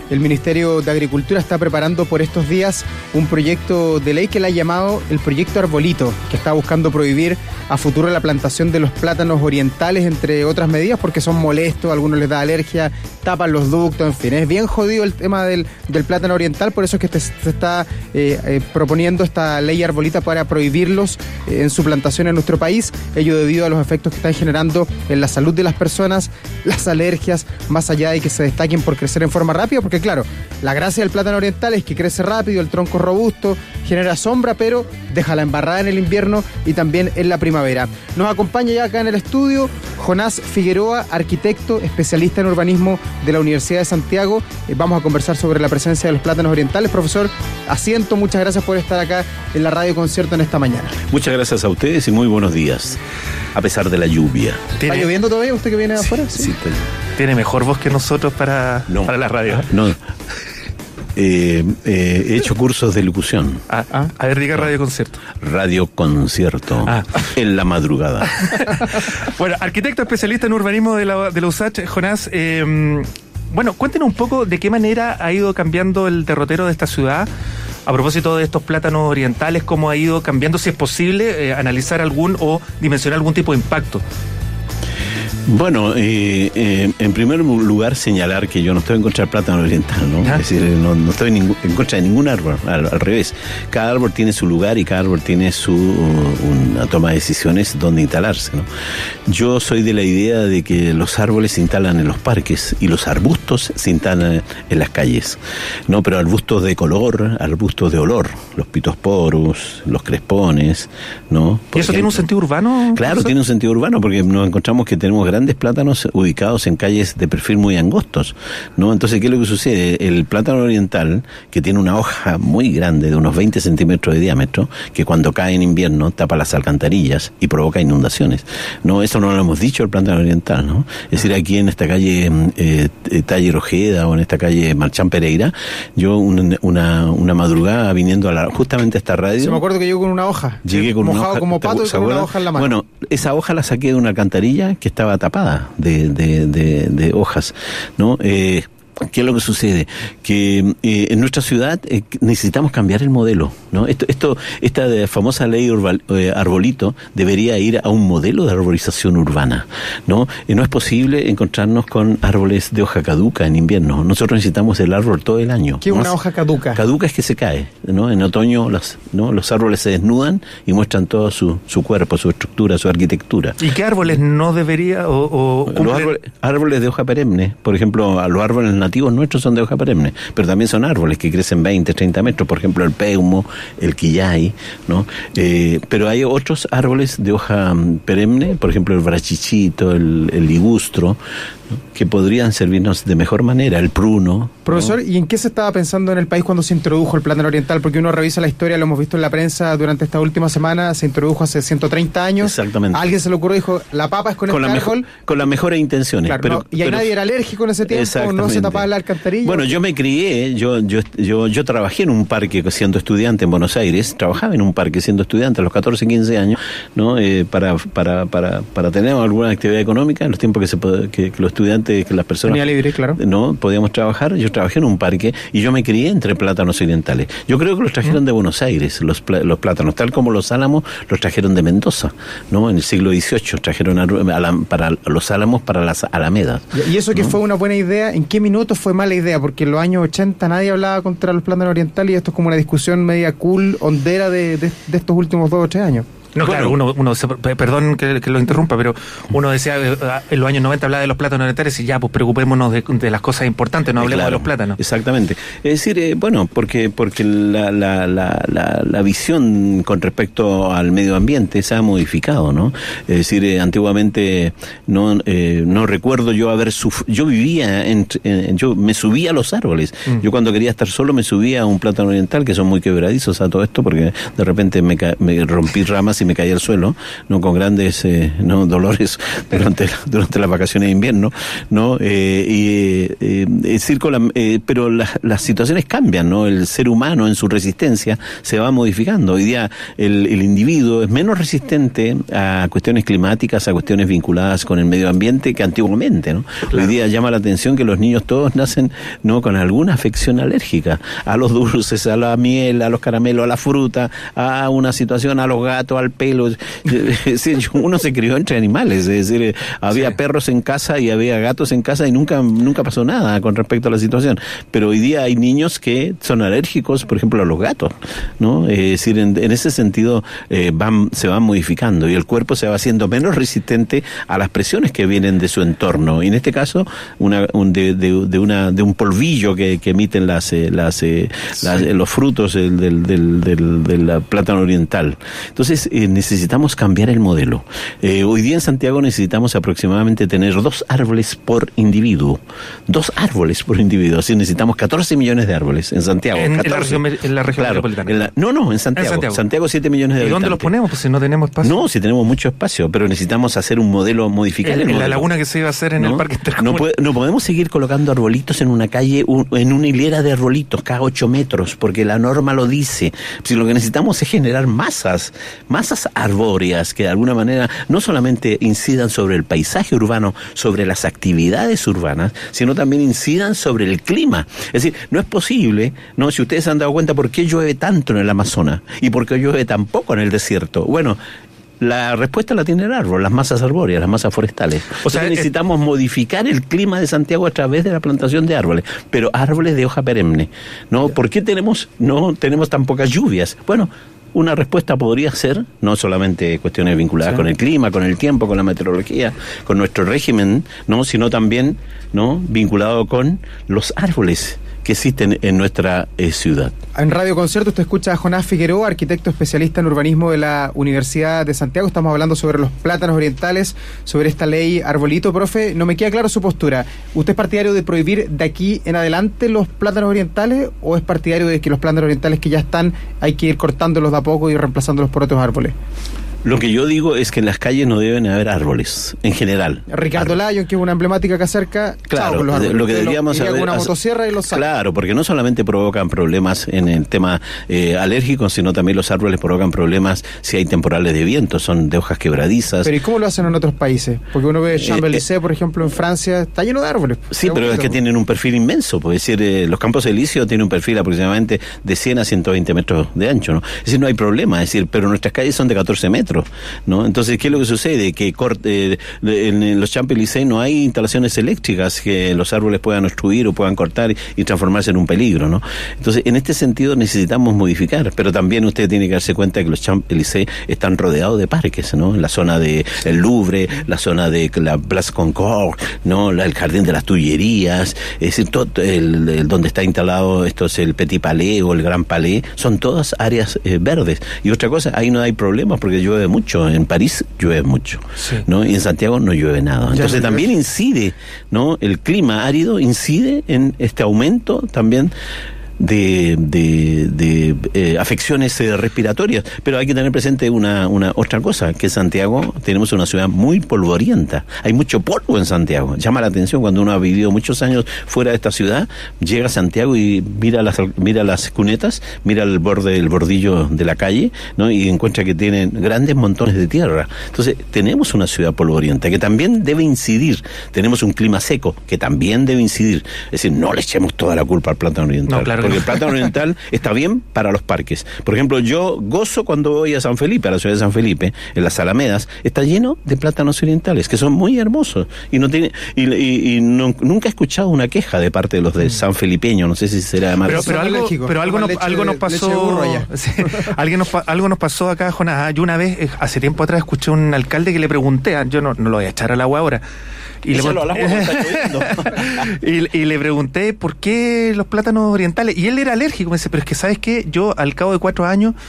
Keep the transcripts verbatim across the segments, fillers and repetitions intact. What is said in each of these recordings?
el Ministerio de Agricultura está preparando por estos días un proyecto de ley que le ha llamado el proyecto Arbolito, que está buscando prohibir a futuro la plantación de los plátanos orientales, entre otras medidas, porque son molestos, a algunos les da alergia, tapan los ductos, en fin. Es bien jodido el tema del, del plátano oriental, por eso es que te, se está eh, eh, proponiendo esta ley Arbolita para prohibirlos eh, en su plantación en nuestro país, ello debido a los efectos que están generando en la salud de las personas, las alergias, más allá de que se destaquen por crecer en forma rápida, porque claro, la gracia del plátano oriental es que crece rápido, el tronco es robusto, genera sombra, pero deja la embarrada en el invierno y también en la primavera. Nos acompaña ya acá en el estudio Jonás Figueroa, arquitecto, especialista en urbanismo de la Universidad de Santiago. Eh, vamos a conversar sobre la presencia de los plátanos orientales. Profesor, asiento, muchas gracias por estar acá en la Radio Concierto en esta mañana. Muchas gracias a ustedes y muy buenos días, a pesar de la lluvia. ¿Está lloviendo todavía usted que viene de sí, afuera? Sí, sí está... Tiene mejor voz que nosotros para, no, para la radio. No, eh, eh, he hecho cursos de locución. Ah, ah, a ver, diga Radio Concierto. Radio Concierto, ah. en la madrugada. Bueno, arquitecto especialista en urbanismo de la, de la U S A C, Jonás, eh, bueno, cuéntenos un poco de qué manera ha ido cambiando el derrotero de esta ciudad. A propósito de estos plátanos orientales, ¿cómo ha ido cambiando? Si es posible, eh, analizar algún o dimensionar algún tipo de impacto. Bueno, eh, eh, en primer lugar señalar que yo no estoy en contra del plátano oriental, ¿no? ¿Ah? Es decir, no, no estoy en, en contra de ningún árbol, al, al revés. Cada árbol tiene su lugar y cada árbol tiene su uh, una toma de decisiones donde instalarse, ¿no? Yo soy de la idea de que los árboles se instalan en los parques y los arbustos se instalan en las calles, ¿no? Pero arbustos de color, arbustos de olor, los pitosporus, los crespones, ¿no? ¿Y eso ejemplo. tiene un sentido urbano? Claro, tiene un sentido urbano porque nos encontramos que tenemos grandes plátanos ubicados en calles de perfil muy angostos, ¿no? Entonces, ¿qué es lo que sucede? El plátano oriental, que tiene una hoja muy grande, de unos veinte centímetros de diámetro, que cuando cae en invierno tapa las alcantarillas y provoca inundaciones, ¿no? Eso no lo hemos dicho el plátano oriental, ¿no? Es decir, aquí en esta calle eh, Taller Ojeda o en esta calle Marchán Pereira, yo una, una, una madrugada viniendo a la, justamente a esta radio... Sí, me acuerdo que llego con una hoja. Llegué con mojado una hoja, como pato y con una hoja en la mano. Bueno, esa hoja la saqué de una alcantarilla que estaba tapada de, de, de, de hojas, ¿no? Eh, ¿Qué es lo que sucede? Que eh, en nuestra ciudad eh, necesitamos cambiar el modelo, ¿no? Esto, esto, esta famosa ley urba, eh, Arbolito debería ir a un modelo de arborización urbana, ¿no? Eh, no es posible encontrarnos con árboles de hoja caduca en invierno. Nosotros necesitamos el árbol todo el año. ¿Qué es una hoja caduca? Caduca es que se cae, ¿no? En otoño los, ¿no? los árboles se desnudan y muestran todo su, su cuerpo, su estructura, su arquitectura. ¿Y qué árboles no debería o, o los árboles, árboles de hoja perenne? Por ejemplo, a los árboles nativos nuestros son de hoja perenne, pero también son árboles que crecen veinte, treinta metros, por ejemplo el peumo, el quillay, ¿no? Eh, pero hay otros árboles de hoja perenne, por ejemplo el brachichito, el, el ligustro, ¿no? Que podrían servirnos de mejor manera, el pruno. Profesor, ¿no? ¿Y en qué se estaba pensando en el país cuando se introdujo el plátano oriental? Porque uno revisa la historia, lo hemos visto en la prensa durante esta última semana, se introdujo hace ciento treinta años. Exactamente. A alguien se le ocurrió y dijo, la papa es con, con este la árbol. Mejor, con las mejores intenciones. Claro, pero, no, y a pero, nadie era alérgico en ese tiempo, no se tapaba la alcantarilla. Bueno, yo me crié, yo, yo, yo, yo trabajé en un parque siendo estudiante en Buenos Aires, trabajaba en un parque siendo estudiante a los catorce, quince años, ¿no? Eh, para, para, para, para tener alguna actividad económica en los tiempos que, se, que, que los estudiantes, que las personas... Tenía libre, claro. No podíamos trabajar. Yo trabajé en un parque y yo me crié entre plátanos orientales. Yo creo que los trajeron de Buenos Aires, los, los plátanos, tal como los álamos los trajeron de Mendoza, ¿no? En el siglo dieciocho trajeron a, a la, para los álamos para las alamedas. ¿Y eso que ¿no? fue una buena idea? ¿En qué minutos fue mala idea? Porque en los años ochenta nadie hablaba contra los plátanos orientales y esto es como una discusión media cool, hondera de, de, de estos últimos dos o tres años. No, bueno, claro, uno, uno se, perdón que, que lo interrumpa, pero uno decía, en los años noventa hablaba de los plátanos orientales y ya, pues preocupémonos de, de las cosas importantes, no hablemos claro, de los plátanos. Exactamente. Es decir, eh, bueno, porque porque la, la, la, la, la visión con respecto al medio ambiente se ha modificado, ¿no? Es decir, eh, antiguamente no eh, no recuerdo yo haber suf- yo vivía, en, en, yo me subía a los árboles. Mm. Yo cuando quería estar solo me subía a un plátano oriental, que son muy quebradizos a todo esto, porque de repente me, ca- me rompí ramas y casi me caí al suelo, no con grandes eh, no dolores durante durante las vacaciones de invierno, no eh, y eh, el circo, la, eh, pero la, las situaciones cambian, no, el ser humano en su resistencia se va modificando. Hoy día el, el individuo es menos resistente a cuestiones climáticas, a cuestiones vinculadas con el medio ambiente que antiguamente, ¿no? Claro. Hoy día llama la atención que los niños todos nacen, no, con alguna afección alérgica a los dulces, a la miel, a los caramelos, a la fruta, a una situación, a los gatos, al pelo. Es decir, uno se crió entre animales, es decir, había sí. perros en casa y había gatos en casa y nunca nunca pasó nada con respecto a la situación. Pero hoy día hay niños que son alérgicos, por ejemplo, a los gatos, ¿no? Es decir, en, en ese sentido eh, van se van modificando y el cuerpo se va haciendo menos resistente a las presiones que vienen de su entorno. Y en este caso, una un, de, de, de una de un polvillo que, que emiten las, eh, las, eh, sí. las los frutos del del, del, del del plátano oriental. Entonces eh, necesitamos cambiar el modelo. Eh, hoy día en Santiago necesitamos aproximadamente tener dos árboles por individuo. Dos árboles por individuo. Así necesitamos catorce millones de árboles en Santiago. En, en la región, en la región claro, metropolitana. En la, no, no, en Santiago. en Santiago. Santiago siete millones de ¿Y habitantes. dónde los ponemos? Pues si no tenemos espacio. No, si tenemos mucho espacio, pero necesitamos hacer un modelo, modificar el, el en modelo. La laguna que se iba a hacer en ¿no? el Parque Intercomunal. No, puede, no podemos seguir colocando arbolitos en una calle, un, en una hilera de arbolitos cada ocho metros, porque la norma lo dice. Si lo que necesitamos es generar masas, masas arbóreas que de alguna manera no solamente incidan sobre el paisaje urbano, sobre las actividades urbanas, sino también incidan sobre el clima. Es decir, no es posible, no, si ustedes se han dado cuenta por qué llueve tanto en el Amazonas y por qué llueve tan poco en el desierto. Bueno, la respuesta la tiene el árbol, las masas arbóreas, las masas forestales. O sea, Entonces necesitamos es... modificar el clima de Santiago a través de la plantación de árboles, pero árboles de hoja perenne. ¿No? ¿Por qué tenemos no tenemos tan pocas lluvias? Bueno, una respuesta podría ser, no solamente cuestiones vinculadas sí. con el clima, con el tiempo, con la meteorología, con nuestro régimen, no, sino también, no, vinculado con los árboles que existen en nuestra eh, ciudad. En Radio Concierto usted escucha a Jonás Figueroa, arquitecto especialista en urbanismo de la Universidad de Santiago. Estamos hablando sobre los plátanos orientales, sobre esta ley Arbolito. Profe, no me queda claro su postura. ¿Usted es partidario de prohibir de aquí en adelante los plátanos orientales o es partidario de que los plátanos orientales que ya están hay que ir cortándolos de a poco y reemplazándolos por otros árboles? Lo que yo digo es que en las calles no deben haber árboles, en general. Ricardo Lyon, que es una emblemática que acerca, claro, con los árboles. Lo que deberíamos saber... una hacer, motosierra y los saca. Claro, porque no solamente provocan problemas en el tema eh, alérgico, sino también los árboles provocan problemas si hay temporales de viento, son de hojas quebradizas. Pero ¿y cómo lo hacen en otros países? Porque uno ve Champs-Élysées, eh, por ejemplo, en Francia, está lleno de árboles. Sí, pero es que tienen un perfil inmenso, puede decir, eh, los Campos Elíseos tienen un perfil aproximadamente de cien a ciento veinte metros de ancho, ¿no? Es decir, no hay problema, es decir, pero nuestras calles son de catorce metros, ¿no? Entonces, ¿qué es lo que sucede? Que corte, eh, en los Champs-Élysées no hay instalaciones eléctricas que los árboles puedan obstruir o puedan cortar y, y transformarse en un peligro, ¿no? Entonces, en este sentido necesitamos modificar, pero también usted tiene que darse cuenta que los Champs-Élysées están rodeados de parques, ¿no? En la zona de el Louvre, la zona de la Place Concorde, ¿no? La, el Jardín de las Tullerías, es decir, todo el, el, donde está instalado esto es el Petit Palais o el Gran Palais, son todas áreas eh, verdes. Y otra cosa, ahí no hay problemas porque llueve mucho. En París llueve mucho, sí. ¿no? Y en Santiago no llueve nada. Entonces no también incide, ¿no? El clima árido incide en este aumento también de, de, de eh, afecciones eh, respiratorias, pero hay que tener presente una, una otra cosa, que en Santiago tenemos una ciudad muy polvorienta, hay mucho polvo en Santiago, llama la atención cuando uno ha vivido muchos años fuera de esta ciudad, llega a Santiago y mira las mira las cunetas, mira el borde, el bordillo de la calle, ¿no? Y encuentra que tienen grandes montones de tierra. Entonces tenemos una ciudad polvorienta que también debe incidir, tenemos un clima seco que también debe incidir, es decir, no le echemos toda la culpa al plátano oriental. No, claro. Porque el plátano oriental está bien para los parques. Por ejemplo, yo gozo cuando voy a San Felipe, a la ciudad de San Felipe, en las Alamedas, está lleno de plátanos orientales, que son muy hermosos. Y no tiene y, y, y no, nunca he escuchado una queja de parte de los de San Felipeños, no sé si será más. Pero, pero algo, pero algo, no, algo nos pasó. Sí, alguien nos, algo nos pasó acá, Jonás. Yo una vez, hace tiempo atrás, escuché a un alcalde que le pregunté, yo no, no lo voy a echar al agua ahora. Y le, y, y le pregunté por qué los plátanos orientales, y él era alérgico, me dice, pero es que ¿sabes qué? Yo al cabo de cuatro años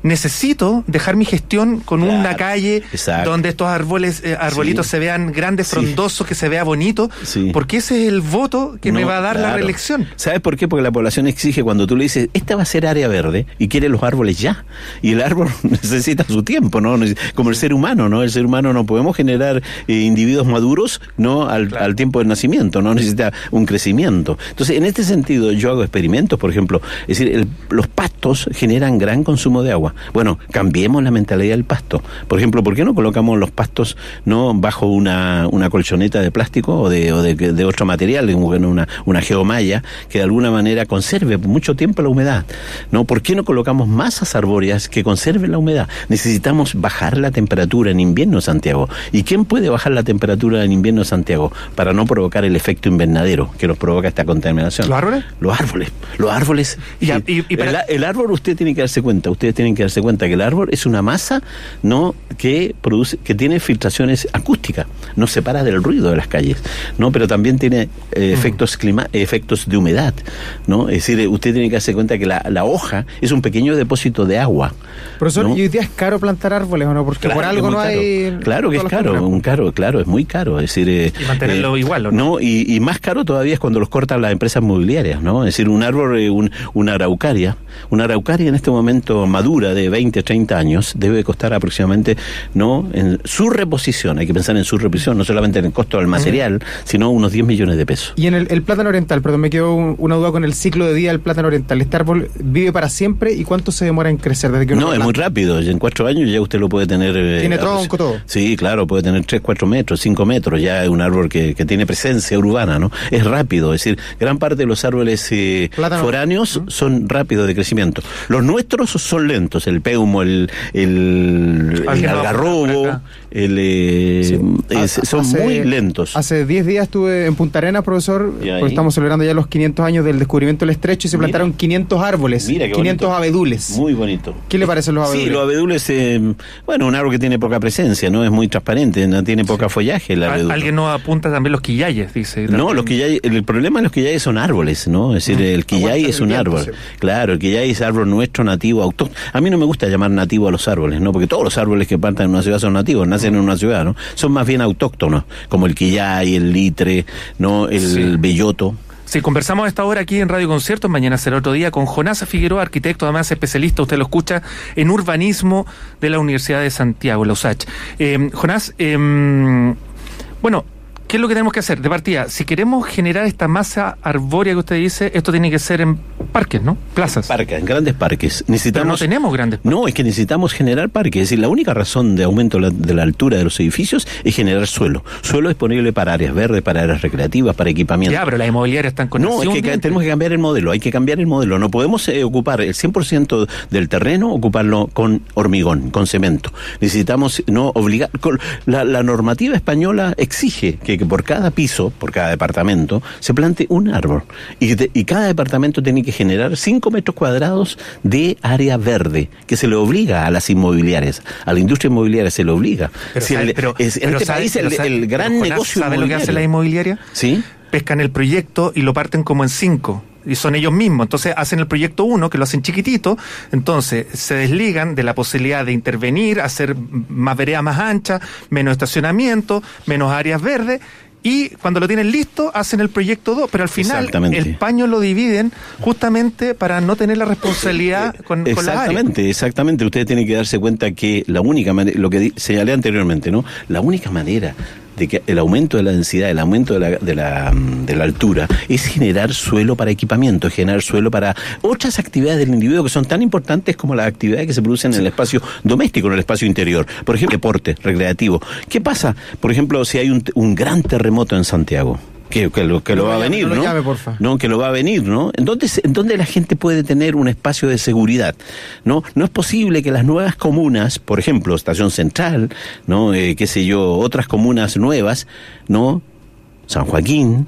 necesito dejar mi gestión con claro, una calle exacto. donde estos árboles, eh, arbolitos sí. se vean grandes, sí. frondosos, que se vea bonito, sí. porque ese es el voto que no, me va a dar claro. la reelección. ¿Sabes por qué? Porque la población exige cuando tú le dices, esta va a ser área verde, y quiere los árboles ya. Y el árbol necesita su tiempo, ¿no? Como el ser humano, ¿no? El ser humano no podemos generar eh, individuos maduros, ¿no? Al, claro. al tiempo del nacimiento, ¿no? Necesita un crecimiento. Entonces, en este sentido, yo hago experimentos, por ejemplo, es decir, el, los pastos generan gran consumo de agua. Bueno, cambiemos la mentalidad del pasto. Por ejemplo, ¿por qué no colocamos los pastos no bajo una, una colchoneta de plástico o de, o de, de otro material, una, una geomalla, que de alguna manera conserve mucho tiempo la humedad? ¿No? ¿Por qué no colocamos masas arbóreas que conserven la humedad? Necesitamos bajar la temperatura en invierno en Santiago. ¿Y quién puede bajar la temperatura en invierno en Santiago para no provocar el efecto invernadero que nos provoca esta contaminación? ¿Los árboles? Los árboles. Los árboles. Y, y, y para... el, el árbol, usted tiene que darse cuenta, ustedes tienen que darse cuenta que el árbol es una masa, ¿no? que produce, que tiene filtraciones acústicas, nos separa del ruido de las calles, ¿no? Pero también tiene eh, mm. efectos clima, efectos de humedad, ¿no? Es decir, usted tiene que darse cuenta que la, la hoja es un pequeño depósito de agua. Profesor, ¿no? ¿y hoy día es caro plantar árboles o no? Porque claro, por algo no caro. hay... Claro que es caro, un caro, claro, es muy caro. Es decir, eh, y mantenerlo eh, igual, ¿o no? No, y, y más caro todavía es cuando los cortan las empresas mobiliarias, ¿no? Es decir, un árbol, eh, un, una araucaria, una araucaria en este momento madura de veinte, treinta años, debe costar aproximadamente, ¿no? En su reposición, hay que pensar en su reposición, no solamente en el costo del material, uh-huh. sino unos diez millones de pesos. Y en el, el plátano oriental, perdón, me quedó un, una duda con el ciclo de vida del plátano oriental. ¿Este árbol vive para siempre y cuánto se demora en crecer? Desde que uno no, es muy rápido, en cuatro años ya usted lo puede tener... ¿Tiene eh, tronco, todo? Sí, claro, puede tener tres, cuatro metros, cinco metros, ya es un árbol que, que tiene presencia urbana, ¿no? Es rápido, es decir, gran parte de los árboles eh, foráneos ¿Mm? son rápidos de crecimiento. Los nuestros son lentos, el peumo, el, el, el algarrobo, el, eh, sí. es, son hace, muy lentos. Hace diez días estuve en Punta Arenas, profesor, porque estamos celebrando ya los quinientos años del descubrimiento del estrecho y se plantaron mira, quinientos árboles, quinientos bonito. Abedules. Muy bonito. ¿Qué le parecen los abedules? Sí, los abedules, eh, bueno, un árbol que tiene poca presencia, ¿no? Es muy transparente, no tiene poca sí. follaje el abedul. Alguien nos apunta también los quillayes, dice. No, también. los quillayes, el problema de los quillayes son árboles, ¿no? Es decir, mm. el quillay es un viento, árbol. Sí. Claro, el quillay es árbol nuestro, nativo, autóctono. A mí no me gusta llamar nativo a los árboles, ¿no? Porque todos los árboles que plantan en una ciudad son nativos, nacen mm. en una ciudad, ¿no? Son más bien autóctonos, como el quillay, el litre, ¿no? El sí. belloto. Sí, conversamos a esta hora aquí en Radio Conciertos, mañana será otro día, con Jonás Figueroa, arquitecto, además especialista, usted lo escucha, en urbanismo de la Universidad de Santiago, la U S A C H. Eh, Jonás, eh, bueno, ¿qué es lo que tenemos que hacer? De partida, si queremos generar esta masa arbórea que usted dice, esto tiene que ser en parques, ¿no? Plazas. Parques, en grandes parques. Necesitamos, Pero no tenemos grandes parques. No, es que necesitamos generar parques. Es decir, la única razón de aumento de la, de la altura de los edificios es generar suelo. Suelo disponible para áreas verdes, para áreas recreativas, para equipamiento. Ya, pero las inmobiliarias están con... No, es que tenemos que cambiar el modelo, hay que cambiar el modelo. No podemos eh, ocupar el cien por ciento del terreno, ocuparlo con hormigón, con cemento. Necesitamos no obligar... Con, la, la normativa española exige que, que por cada piso, por cada departamento, se plante un árbol. Y, de, y cada departamento tiene que generar cinco metros cuadrados de área verde, que se le obliga a las inmobiliarias, a la industria inmobiliaria se le obliga. Pero si sabe, el, pero, es, en pero este sabe, país el, sabe, el gran Jonás, negocio ¿sabe lo que hace la inmobiliaria? ¿Sí? Pescan el proyecto y lo parten como en cinco. Y son ellos mismos, entonces hacen el proyecto uno, que lo hacen chiquitito, entonces se desligan de la posibilidad de intervenir, hacer más veredas más anchas, menos estacionamiento, menos áreas verdes, y cuando lo tienen listo, hacen el proyecto dos, pero al final el paño lo dividen justamente para no tener la responsabilidad con, con la área. Exactamente, exactamente. Ustedes tienen que darse cuenta que la única manera, lo que señalé anteriormente, ¿no? La única manera de que el aumento de la densidad, el aumento de la, de la, de la altura, es generar suelo para equipamiento, generar suelo para otras actividades del individuo que son tan importantes como las actividades que se producen en el espacio doméstico, en el espacio interior. Por ejemplo, deporte, recreativo. ¿Qué pasa? Por ejemplo, si hay un, un gran terremoto en Santiago, que, que lo, que lo va a venir, ¿no? No, llame, porfa. No, que lo va a venir, ¿no? ¿En dónde, ¿En dónde la gente puede tener un espacio de seguridad? No, no es posible que las nuevas comunas, por ejemplo, Estación Central, ¿no? Eh, qué sé yo, otras comunas nuevas, ¿no? San Joaquín,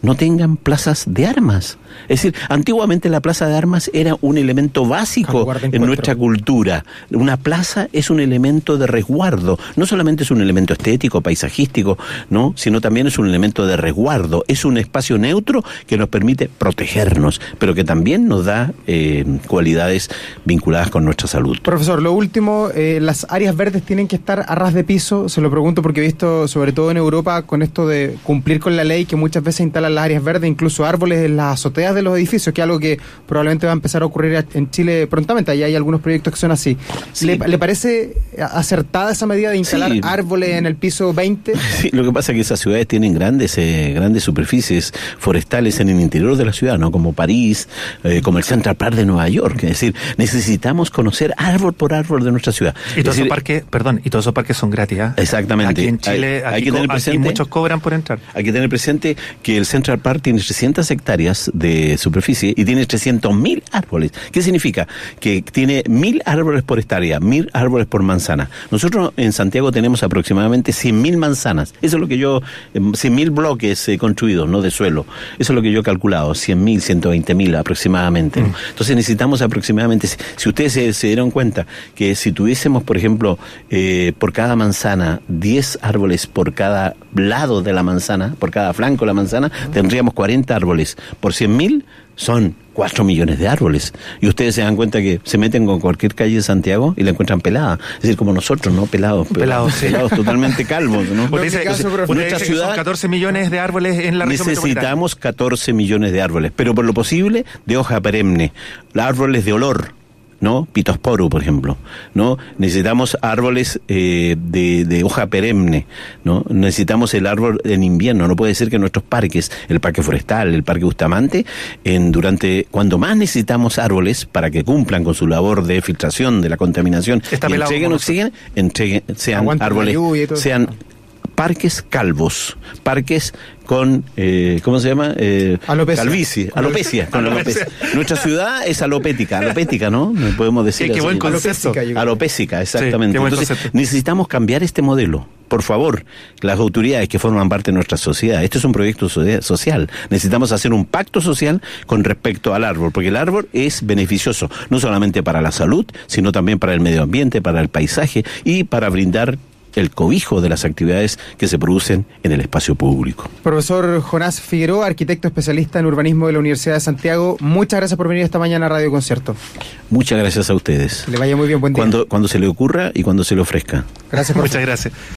no tengan plazas de armas. Es decir, antiguamente la plaza de armas era un elemento básico en nuestra cultura. Una plaza es un elemento de resguardo. No solamente es un elemento estético, paisajístico, ¿no? Sino también es un elemento de resguardo. Es un espacio neutro que nos permite protegernos, pero que también nos da eh, cualidades vinculadas con nuestra salud. Profesor, lo último, eh, las áreas verdes tienen que estar a ras de piso. Se lo pregunto porque he visto, sobre todo en Europa, con esto de cumplir con la ley, que muchas veces instalan las áreas verdes, incluso árboles en las azoteas de los edificios, que es algo que probablemente va a empezar a ocurrir en Chile prontamente. Allá hay algunos proyectos que son así. Sí. ¿Le, ¿Le parece acertada esa medida de instalar sí. árboles en el piso veinte? Sí, lo que pasa es que esas ciudades tienen grandes eh, grandes superficies forestales en el interior de la ciudad, ¿no? Como París, eh, como el Central Park de Nueva York. Es decir, necesitamos conocer árbol por árbol de nuestra ciudad. Y todos esos decir, parques, perdón, y todos esos parques son gratis, ¿eh? Exactamente. Aquí en Chile, hay, aquí, hay que tener presente, aquí muchos cobran por entrar. Hay que tener presente que el Central Park tiene trescientas hectáreas de superficie y tiene trescientos mil árboles. ¿Qué significa? Que tiene mil árboles por hectárea, mil árboles por manzana. Nosotros en Santiago tenemos aproximadamente cien mil manzanas. Eso es lo que yo, cien mil bloques eh, construidos, ¿no? De suelo. Eso es lo que yo he calculado, cien mil, ciento veinte mil aproximadamente, ¿no? Mm. Entonces necesitamos aproximadamente, si ustedes se, se dieron cuenta que si tuviésemos, por ejemplo, eh, por cada manzana, diez árboles por cada lado de la manzana, por cada flanco de la manzana, tendríamos cuarenta árboles. Por cien mil son cuatro millones de árboles. Y ustedes se dan cuenta que se meten con cualquier calle de Santiago y la encuentran pelada. Es decir, como nosotros, ¿no? Pelados. Pelados, sí. Pelados totalmente calvos, ¿no? Por dice, caso, Entonces, nuestra ciudad, son catorce millones de árboles en la región metropolitana. Necesitamos catorce millones de árboles, pero por lo posible de hoja perenne. Árboles de olor, ¿no? Pittosporum, por ejemplo, ¿no? Necesitamos árboles eh, de, de hoja perenne, ¿no? Necesitamos el árbol en invierno. No puede ser que nuestros parques, el parque forestal, el parque Bustamante, en durante cuando más necesitamos árboles para que cumplan con su labor de filtración de la contaminación y entreguen oxígeno, entreguen, sean Aguanta árboles, sean parques calvos, parques con, eh, ¿cómo se llama? Eh, alopecia. Calvicie, alopecia, con alopecia. Nuestra ciudad es alopética, alopética, ¿no? Podemos decir sí, qué así. Buen concepto. Alopésica, exactamente. Sí, Entonces, concepto. necesitamos cambiar este modelo. Por favor, las autoridades que forman parte de nuestra sociedad. Este es un proyecto social. Necesitamos hacer un pacto social con respecto al árbol, porque el árbol es beneficioso, no solamente para la salud, sino también para el medio ambiente, para el paisaje y para brindar el cobijo de las actividades que se producen en el espacio público. Profesor Jonás Figueroa, arquitecto especialista en urbanismo de la Universidad de Santiago, muchas gracias por venir esta mañana a Radio Concierto. Muchas gracias a ustedes. Que le vaya muy bien, buen día. Cuando, cuando se le ocurra y cuando se le ofrezca. Gracias, profesor. Muchas gracias.